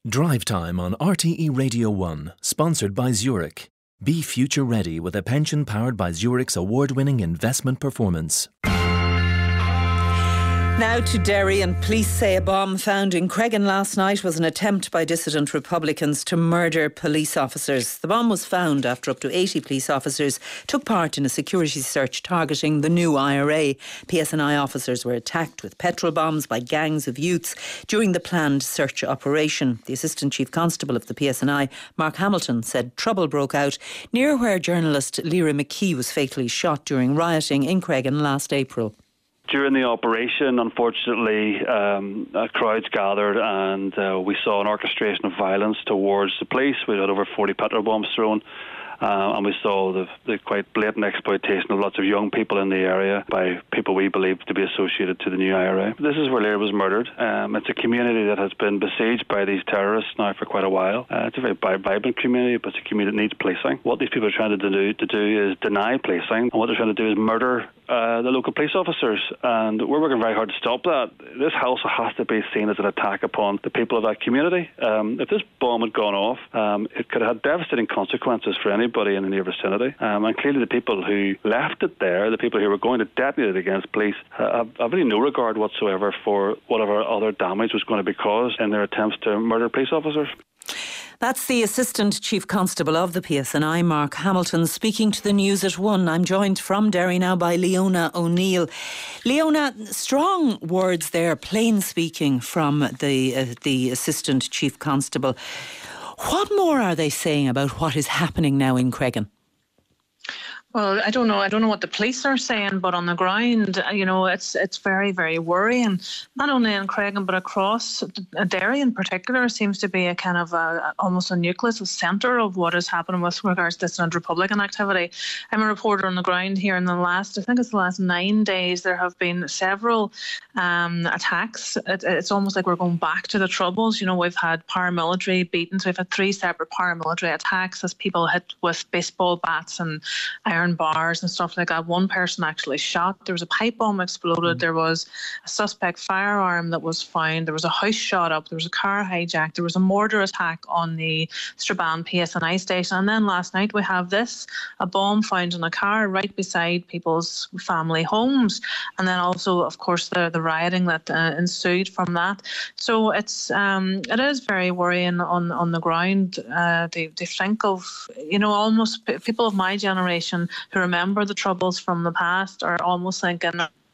Drive Time on RTE Radio 1, sponsored by Zurich. Be future ready with a pension powered by Zurich's award-winning investment performance. Now to Derry, and police say a bomb found in Cregan last night was an attempt by dissident Republicans to murder police officers. The bomb was found after up to 80 police officers took part in a security search targeting the new IRA. PSNI officers were attacked with petrol bombs by gangs of youths during the planned search operation. The Assistant Chief Constable of the PSNI, Mark Hamilton, said trouble broke out near where journalist Lyra McKee was fatally shot during rioting in Cregan last April. During the operation, unfortunately, crowds gathered and we saw an orchestration of violence towards the police. We had over 40 petrol bombs thrown. And we saw the quite blatant exploitation of lots of young people in the area by people we believe to be associated to the new IRA. This is where Lyra was murdered. It's a community that has been besieged by these terrorists now for quite a while. It's a very vibrant community, but it's a community that needs policing. What these people are trying to do is deny policing, and what they're trying to do is murder the local police officers, and we're working very hard to stop that. This also has to be seen as an attack upon the people of that community. If this bomb had gone off, it could have had devastating consequences for anybody in the near vicinity, and clearly the people who left it there, the people who were going to detonate it against police, have really no regard whatsoever for whatever other damage was going to be caused in their attempts to murder police officers. That's the Assistant Chief Constable of the PSNI, Mark Hamilton, speaking to the News at 1. I'm joined from Derry now by Leona O'Neill. Leona, strong words there, plain speaking from the Assistant Chief Constable. What more are they saying about what is happening now in Cregan? Well, I don't know what the police are saying, but on the ground, it's very, very worrying. Not only in Cregan, but across Derry in particular, seems to be a kind of almost a nucleus, a centre of what is happening with regards to dissident Republican activity. I'm a reporter on the ground here. In the last 9 days, there have been several attacks. It's almost like we're going back to the Troubles. We've had paramilitary beatings. We've had 3 separate paramilitary attacks as people hit with baseball bats and iron bars and stuff like that. One person actually shot. There was a pipe bomb exploded. There was a suspect firearm that was found. There was a house shot up. There was a car hijacked. There was a mortar attack on the Strabane PSNI station. And then last night we have this, a bomb found in a car right beside people's family homes. And then also, of course, the rioting that ensued from that. So it is very worrying on the ground. They think of, almost people of my generation who remember the Troubles from the past are almost thinking...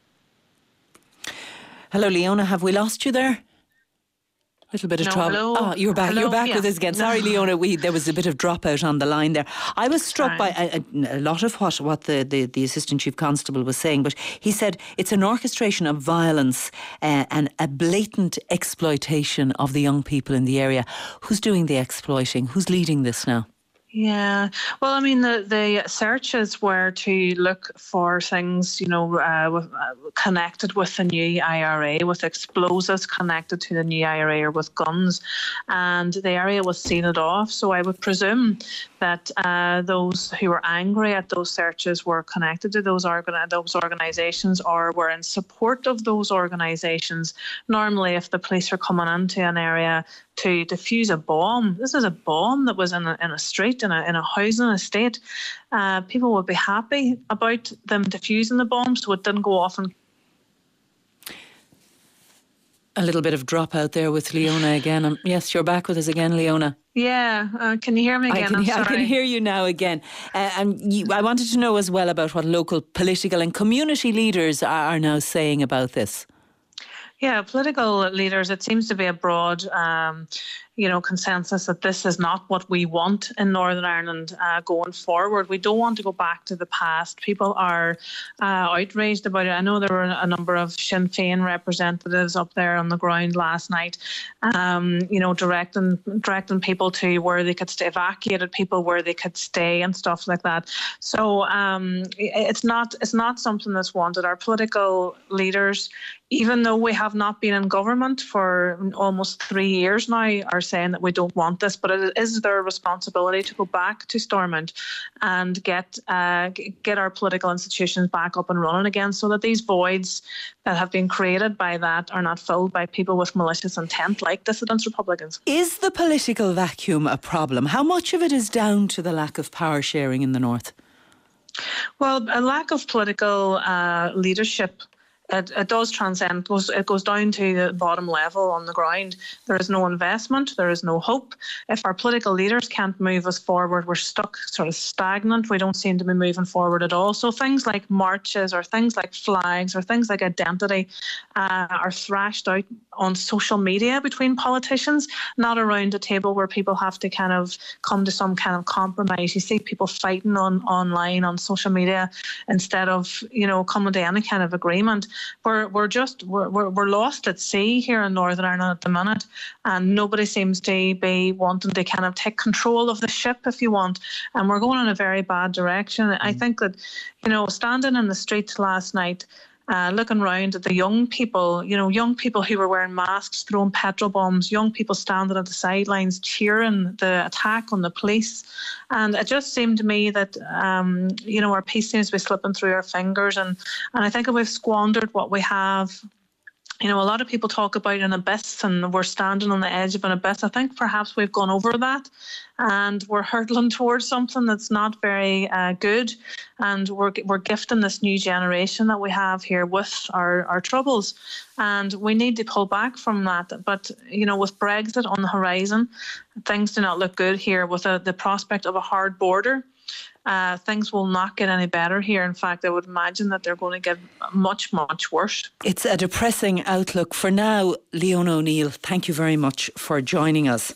Hello, Leona, have we lost you there? Little bit of trouble. Hello. Oh, you're back. Hello, you're back yeah. with us again. Sorry, Leona, there was a bit of dropout on the line there. I was struck by a lot of what the Assistant Chief Constable was saying, but he said it's an orchestration of violence and a blatant exploitation of the young people in the area. Who's doing the exploiting? Who's leading this now? Yeah, well, I mean, the searches were to look for things, connected with the new IRA, with explosives connected to the new IRA or with guns, and the area was sealed off. So I would presume that those who were angry at those searches were connected to those organisations or were in support of those organisations. Normally, if the police are coming into an area to defuse a bomb, this is a bomb that was in a street, in a housing estate, people would be happy about them defusing the bomb so it didn't go off and... A little bit of drop out there with Leona again. Yes, you're back with us again, Leona. Yeah, can you hear me again? I can hear you now again. I wanted to know as well about what local political and community leaders are now saying about this. Yeah, political leaders, it seems to be a broad consensus that this is not what we want in Northern Ireland going forward. We don't want to go back to the past. People are outraged about it. I know there were a number of Sinn Féin representatives up there on the ground last night, directing people to where they could stay, evacuated people where they could stay and stuff like that. So it's not something that's wanted. Our political leaders, even though we have not been in government for almost 3 years now, are saying that we don't want this, but it is their responsibility to go back to Stormont and get our political institutions back up and running again, so that these voids that have been created by that are not filled by people with malicious intent like dissident Republicans. Is the political vacuum a problem? How much of it is down to the lack of power sharing in the North? Well, a lack of political leadership, it does transcend. It goes down to the bottom level on the ground. There is no investment. There is no hope. If our political leaders can't move us forward, we're stuck sort of stagnant. We don't seem to be moving forward at all. So things like marches or things like flags or things like identity are thrashed out on social media between politicians, not around a table where people have to kind of come to some kind of compromise. You see people fighting online on social media instead of, coming to any kind of agreement. We're lost at sea here in Northern Ireland at the minute, and nobody seems to be wanting to kind of take control of the ship, if you want, and we're going in a very bad direction. I think that, standing in the streets last night, looking around at the young people who were wearing masks, throwing petrol bombs, young people standing at the sidelines cheering the attack on the police. And it just seemed to me that, our peace seems to be slipping through our fingers. And I think we've squandered what we have. A lot of people talk about an abyss and we're standing on the edge of an abyss. I think perhaps we've gone over that and we're hurtling towards something that's not very good. And we're gifting this new generation that we have here with our troubles. And we need to pull back from that. But, with Brexit on the horizon, things do not look good here with the prospect of a hard border. Things will not get any better here. In fact, I would imagine that they're going to get much, much worse. It's a depressing outlook. For now, Leona O'Neill, thank you very much for joining us.